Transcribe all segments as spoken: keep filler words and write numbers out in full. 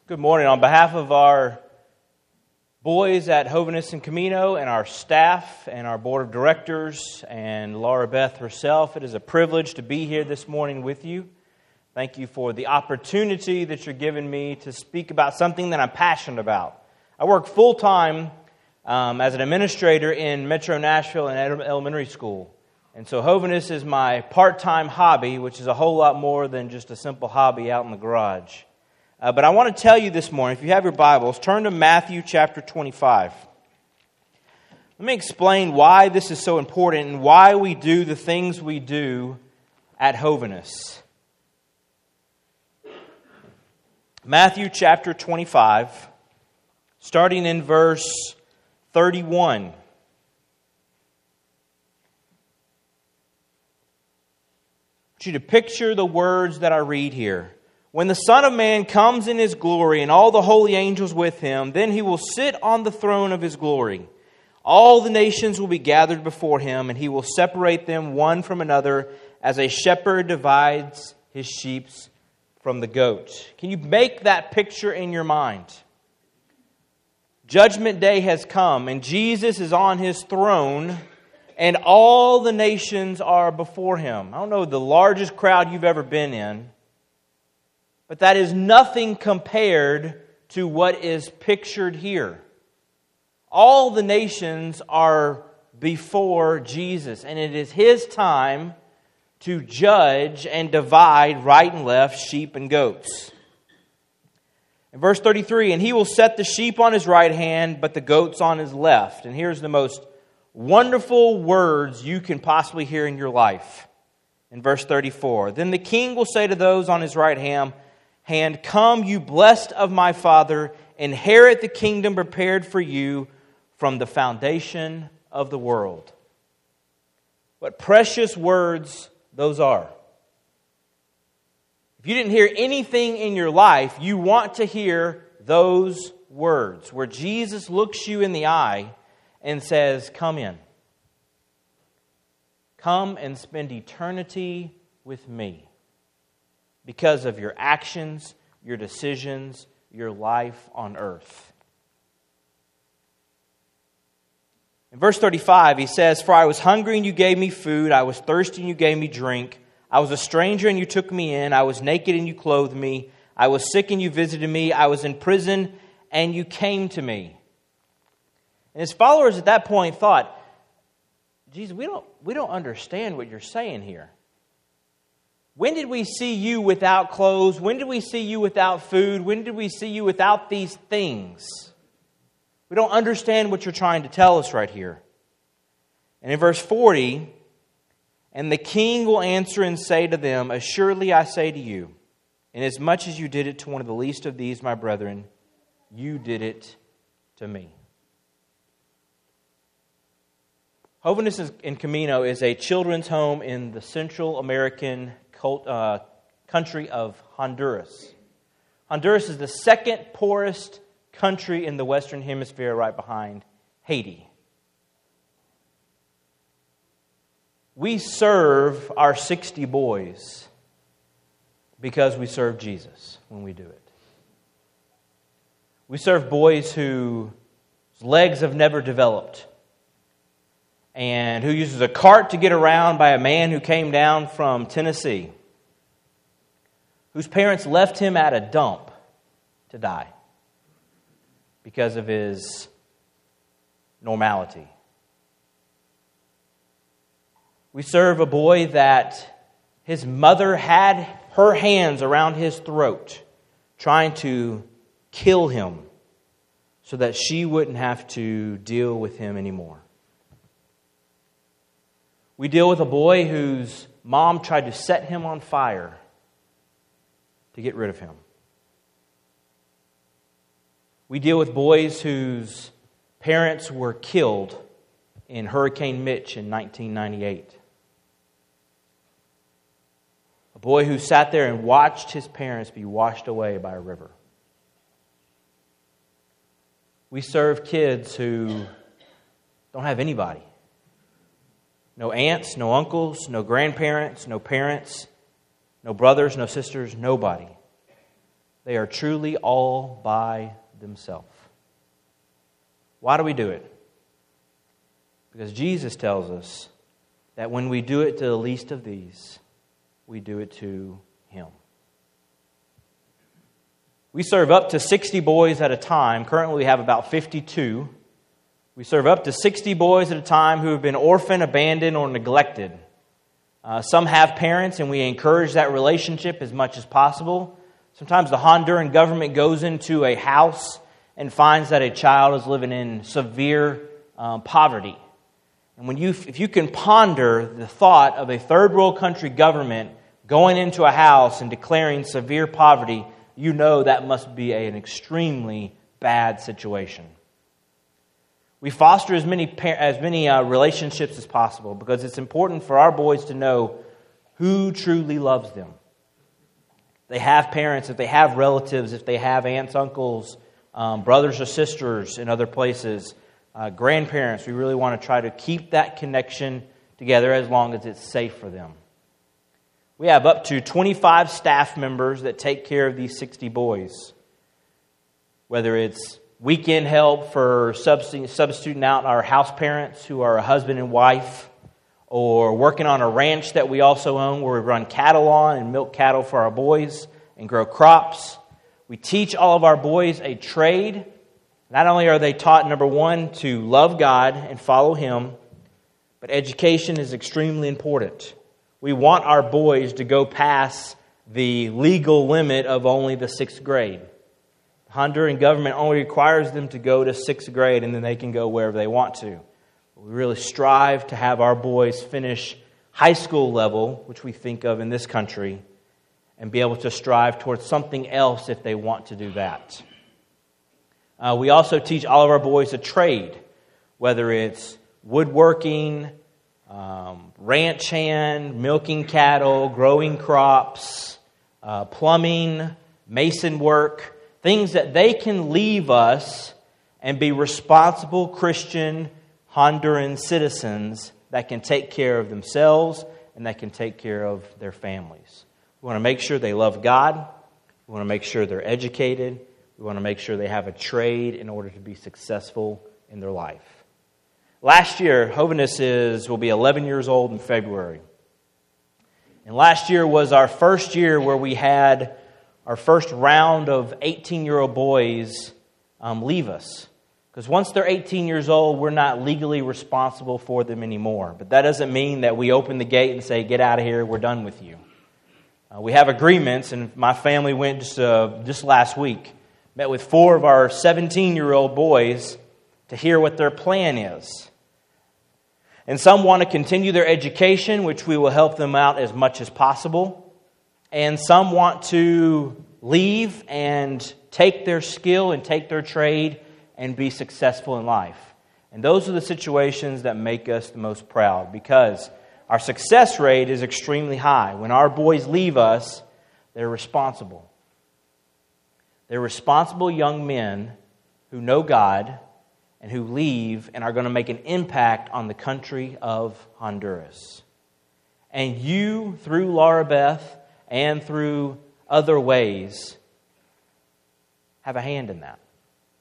Good morning. On behalf of our boys at Hoviness and Camino and our staff and our board of directors and Laura Beth herself, it is a privilege to be here this morning with you. Thank you for the opportunity that you're giving me to speak about something that I'm passionate about. I work full-time um, as an administrator in Metro Nashville and elementary school. And so Hoviness is my part-time hobby, which is a whole lot more than just a simple hobby out in the garage. Uh, but I want to tell you this morning, if you have your Bibles, turn to Matthew chapter twenty-five. Let me explain why this is so important and why we do the things we do at Hoviness. Matthew chapter twenty-five, starting in verse thirty-one. I want you to picture the words that I read here. When the Son of Man comes in His glory and all the holy angels with Him, then He will sit on the throne of His glory. All the nations will be gathered before Him, and He will separate them one from another as a shepherd divides his sheep from the goat. Can you make that picture in your mind? Judgment Day has come, and Jesus is on His throne, and all the nations are before Him. I don't know the largest crowd you've ever been in, but that is nothing compared to what is pictured here. All the nations are before Jesus, and it is His time to judge and divide right and left, sheep and goats. In verse thirty-three, and He will set the sheep on His right hand, but the goats on His left. And here's the most wonderful words you can possibly hear in your life. In verse thirty-four, then the King will say to those on His right hand, Hand, come, you blessed of my Father, inherit the kingdom prepared for you from the foundation of the world. What precious words those are. If you didn't hear anything in your life, you want to hear those words, where Jesus looks you in the eye and says, come in. Come and spend eternity with me. Because of your actions, your decisions, your life on earth. In verse thirty-five, he says, For I was hungry and you gave me food. I was thirsty and you gave me drink. I was a stranger and you took me in. I was naked and you clothed me. I was sick and you visited me. I was in prison and you came to me. And his followers at that point thought, Jesus, we don't, we don't understand what you're saying here. When did we see you without clothes? When did we see you without food? When did we see you without these things? We don't understand what you're trying to tell us right here. And in verse forty, and the King will answer and say to them, Assuredly I say to you, inasmuch as you did it to one of the least of these, my brethren, you did it to me. Hoviness and Camino is a children's home in the Central American cult, uh, country of Honduras. Honduras is the second poorest country in the Western Hemisphere, right behind Haiti. We serve our sixty boys because we serve Jesus when we do it. We serve boys whose legs have never developed, and who uses a cart to get around by a man who came down from Tennessee, whose parents left him at a dump to die because of his normality. We serve a boy that his mother had her hands around his throat, trying to kill him so that she wouldn't have to deal with him anymore. We deal with a boy whose mom tried to set him on fire to get rid of him. We deal with boys whose parents were killed in Hurricane Mitch in nineteen ninety-eight. A boy who sat there and watched his parents be washed away by a river. We serve kids who don't have anybody. No aunts, no uncles, no grandparents, no parents, no brothers, no sisters, nobody. they are truly all by themselves. Why do we do it? Because Jesus tells us that when we do it to the least of these, we do it to Him. We serve up to sixty boys at a time. Currently we have about fifty-two. We serve up to sixty boys at a time who have been orphaned, abandoned, or neglected. Uh, some have parents, and we encourage that relationship as much as possible. Sometimes the Honduran government goes into a house and finds that a child is living in severe um, poverty. And when you, if you can ponder the thought of a third world country government going into a house and declaring severe poverty, you know that must be an extremely bad situation. We foster as many as many uh, relationships as possible because it's important for our boys to know who truly loves them. They have parents, if they have relatives, if they have aunts, uncles, um, brothers or sisters in other places, uh, grandparents. We really want to try to keep that connection together as long as it's safe for them. We have up to twenty-five staff members that take care of these sixty boys. Whether it's weekend help for substituting out our house parents who are a husband and wife, or working on a ranch that we also own where we run cattle on and milk cattle for our boys and grow crops. We teach all of our boys a trade. Not only are they taught, number one, to love God and follow Him, but education is extremely important. We want our boys to go past the legal limit of only the sixth grade. The Honduran government only requires them to go to sixth grade and then they can go wherever they want to. We really strive to have our boys finish high school level, which we think of in this country, and be able to strive towards something else if they want to do that. Uh, we also teach all of our boys a trade, whether it's woodworking, um, ranch hand, milking cattle, growing crops, uh, plumbing, mason work, things that they can leave us and be responsible Christian Honduran citizens that can take care of themselves and that can take care of their families. We want to make sure they love God. We want to make sure they're educated. We want to make sure they have a trade in order to be successful in their life. Last year, Hoviness is will be eleven years old in February. And last year was our first year where we had our first round of eighteen-year-old boys um, leave us. Because once they're eighteen years old, we're not legally responsible for them anymore. But that doesn't mean that we open the gate and say, get out of here, we're done with you. Uh, we have agreements, and my family went just, uh, just last week, met with four of our seventeen-year-old boys to hear what their plan is. And some want to continue their education, which we will help them out as much as possible. And some want to leave and take their skill and take their trade and be successful in life. And those are the situations that make us the most proud, because our success rate is extremely high. When our boys leave us, they're responsible. They're responsible young men who know God and who leave and are going to make an impact on the country of Honduras. And you, through Laura Beth and through other ways, have a hand in that.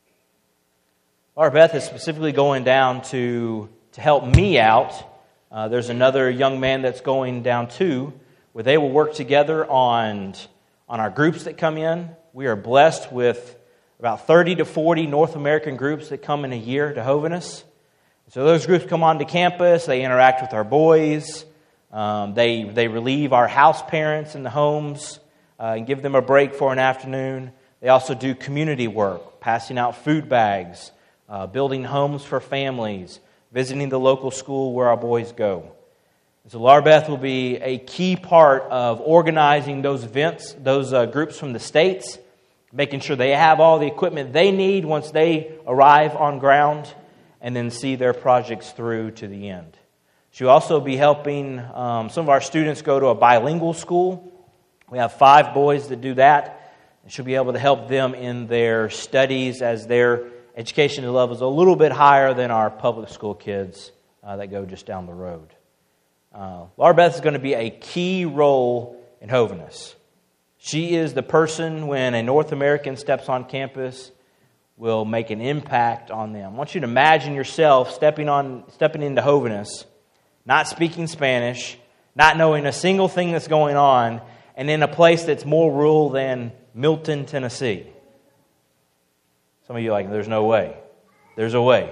Laura Beth is specifically going down to, to help me out. Uh, there's another young man that's going down too, where they will work together on, on our groups that come in. We are blessed with about thirty to forty North American groups that come in a year to Hoviness. So those groups come onto campus, they interact with our boys, um, they, they relieve our house parents in the homes uh, and give them a break for an afternoon. They also do community work, passing out food bags, uh, building homes for families, visiting the local school where our boys go. So Laura Beth will be a key part of organizing those events, those uh, groups from the States, making sure they have all the equipment they need once they arrive on ground, and then see their projects through to the end. She'll also be helping um, some of our students go to a bilingual school. We have five boys that do that, and she'll be able to help them in their studies as their education level is a little bit higher than our public school kids uh, that go just down the road. Uh, Laura Beth is going to be a key role in Hoviness. She is the person, when a North American steps on campus, will make an impact on them. I want you to imagine yourself stepping on, stepping into Hoviness, not speaking Spanish, not knowing a single thing that's going on, and in a place that's more rural than Milton, Tennessee. Some of you are like, there's no way. There's a way.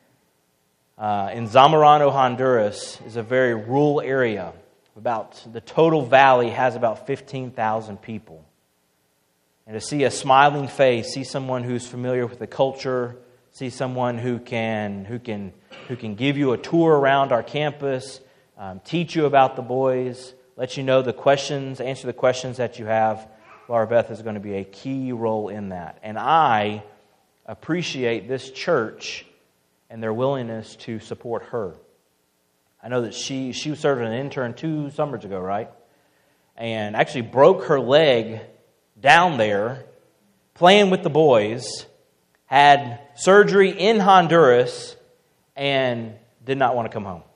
Uh, in Zamorano, Honduras, is a very rural area. About the total valley has about fifteen thousand people. And to see a smiling face, see someone who's familiar with the culture, see someone who can who can who can give you a tour around our campus, um, teach you about the boys, let you know the questions, answer the questions that you have. Laura Beth is going to be a key role in that. And I appreciate this church and their willingness to support her. I know that she she served as an intern two summers ago, right? And actually broke her leg down there playing with the boys, had surgery in Honduras, and did not want to come home.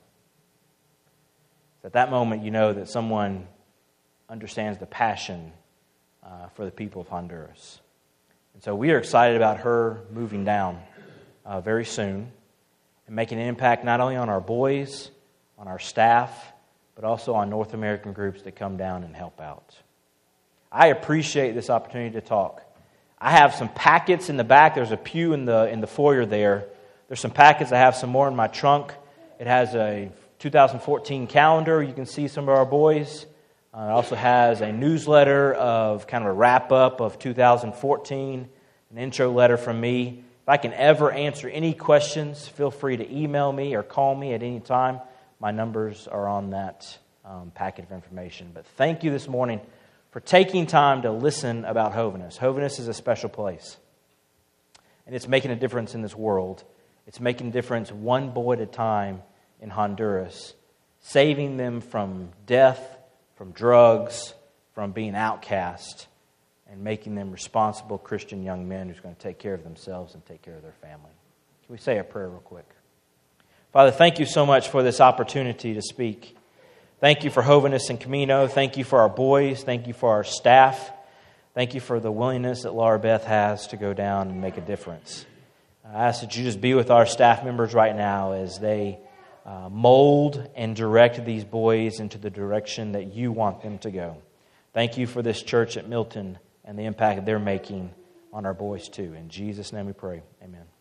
At that moment, you know that someone understands the passion uh, for the people of Honduras. And so we are excited about her moving down uh, very soon and making an impact not only on our boys, on our staff, but also on North American groups that come down and help out. I appreciate this opportunity to talk. I have some packets in the back. There's a pew in the in the foyer there. There's some packets. I have some more in my trunk. It has a two thousand fourteen calendar. You can see some of our boys. Uh, it also has a newsletter of kind of a wrap-up of two thousand fourteen, an intro letter from me. If I can ever answer any questions, feel free to email me or call me at any time. My numbers are on that um, packet of information. But thank you this morning for taking time to listen about Hoviness. Hoviness is a special place. And it's making a difference in this world. It's making a difference one boy at a time in Honduras, saving them from death, from drugs, from being outcast, and making them responsible Christian young men who's going to take care of themselves and take care of their family. Can we say a prayer real quick? Father, thank you so much for this opportunity to speak. Thank you for Hoviness and Camino. Thank you for our boys. Thank you for our staff. Thank you for the willingness that Laura Beth has to go down and make a difference. I ask that you just be with our staff members right now as they uh, mold and direct these boys into the direction that you want them to go. Thank you for this church at Milton and the impact they're making on our boys too. In Jesus' name we pray. Amen.